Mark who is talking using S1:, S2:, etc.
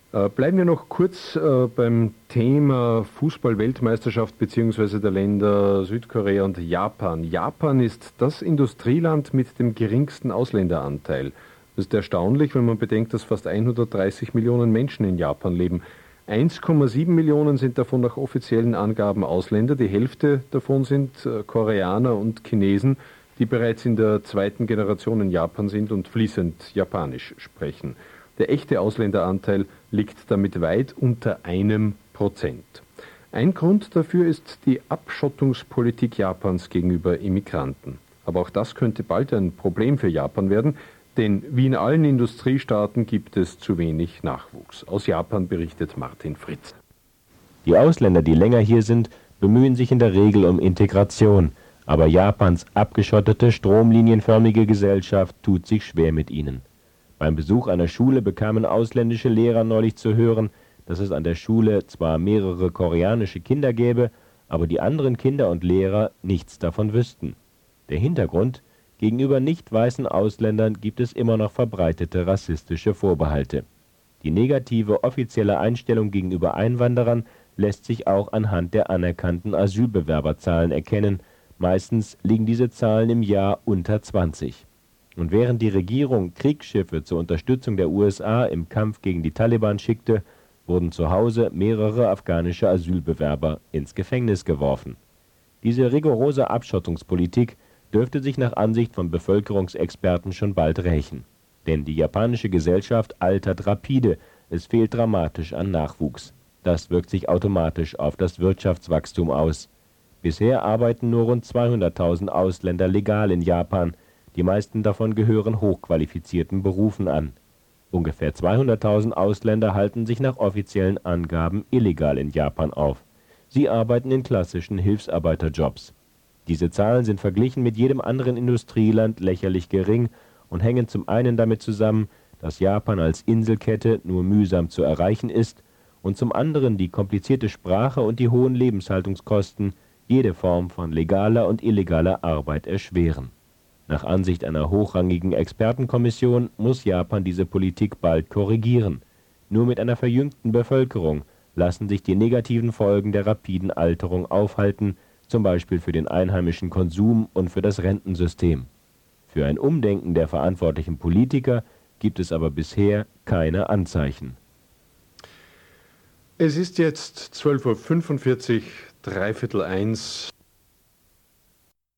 S1: Bleiben wir noch kurz beim Thema Fußball-Weltmeisterschaft bzw. der Länder Südkorea und Japan. Japan ist das Industrieland mit dem geringsten Ausländeranteil. Das ist erstaunlich, wenn man bedenkt, dass fast 130 Millionen Menschen in Japan leben. 1,7 Millionen sind davon nach offiziellen Angaben Ausländer. Die Hälfte davon sind Koreaner und Chinesen, die bereits in der zweiten Generation in Japan sind und fließend Japanisch sprechen. Der echte Ausländeranteil liegt damit weit unter 1%. Ein Grund dafür ist die Abschottungspolitik Japans gegenüber Immigranten. Aber auch das könnte bald ein Problem für Japan werden, denn wie in allen Industriestaaten gibt es zu wenig Nachwuchs. Aus Japan berichtet Martin Fritz.
S2: Die Ausländer, die länger hier sind, bemühen sich in der Regel um Integration, aber Japans abgeschottete, stromlinienförmige Gesellschaft tut sich schwer mit ihnen. Beim Besuch einer Schule bekamen ausländische Lehrer neulich zu hören, dass es an der Schule zwar mehrere koreanische Kinder gäbe, aber die anderen Kinder und Lehrer nichts davon wüssten. Der Hintergrund: Gegenüber nicht weißen Ausländern gibt es immer noch verbreitete rassistische Vorbehalte. Die negative offizielle Einstellung gegenüber Einwanderern lässt sich auch anhand der anerkannten Asylbewerberzahlen erkennen. Meistens liegen diese Zahlen im Jahr unter 20. Und während die Regierung Kriegsschiffe zur Unterstützung der USA im Kampf gegen die Taliban schickte, wurden zu Hause mehrere afghanische Asylbewerber ins Gefängnis geworfen. Diese rigorose Abschottungspolitik dürfte sich nach Ansicht von Bevölkerungsexperten schon bald rächen. Denn die japanische Gesellschaft altert rapide, es fehlt dramatisch an Nachwuchs. Das wirkt sich automatisch auf das Wirtschaftswachstum aus. Bisher arbeiten nur rund 200.000 Ausländer legal in Japan. Die meisten davon gehören hochqualifizierten Berufen an. Ungefähr 200.000 Ausländer halten sich nach offiziellen Angaben illegal in Japan auf. Sie arbeiten in klassischen Hilfsarbeiterjobs. Diese Zahlen sind verglichen mit jedem anderen Industrieland lächerlich gering und hängen zum einen damit zusammen, dass Japan als Inselkette nur mühsam zu erreichen ist, und zum anderen die komplizierte Sprache und die hohen Lebenshaltungskosten jede Form von legaler und illegaler Arbeit erschweren. Nach Ansicht einer hochrangigen Expertenkommission muss Japan diese Politik bald korrigieren. Nur mit einer verjüngten Bevölkerung lassen sich die negativen Folgen der rapiden Alterung aufhalten, zum Beispiel für den einheimischen Konsum und für das Rentensystem. Für ein Umdenken der verantwortlichen Politiker gibt es aber bisher keine Anzeichen.
S1: Es ist jetzt 12:45 Uhr, 1:15.